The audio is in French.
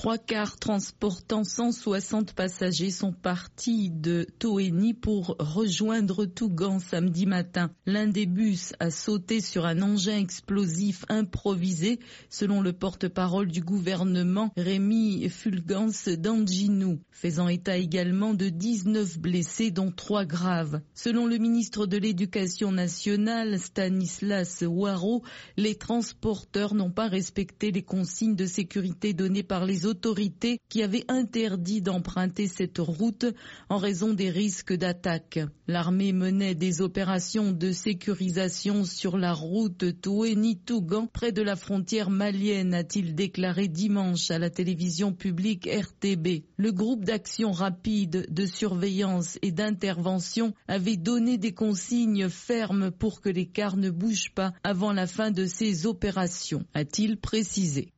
3 cars transportant 160 passagers sont partis de Toeni pour rejoindre Tougan samedi matin. L'un des bus a sauté sur un engin explosif improvisé, selon le porte-parole du gouvernement Rémi Fulgence Danginou, faisant état également de 19 blessés dont 3 graves. Selon le ministre de l'Éducation nationale Stanislas Waro, les transporteurs n'ont pas respecté les consignes de sécurité données par les autorités qui avaient interdit d'emprunter cette route en raison des risques d'attaque. L'armée menait des opérations de sécurisation sur la route Toeni-Tougan près de la frontière malienne, a-t-il déclaré dimanche à la télévision publique RTB. Le groupe d'action rapide de surveillance et d'intervention avait donné des consignes fermes pour que les cars ne bougent pas avant la fin de ces opérations, a-t-il précisé.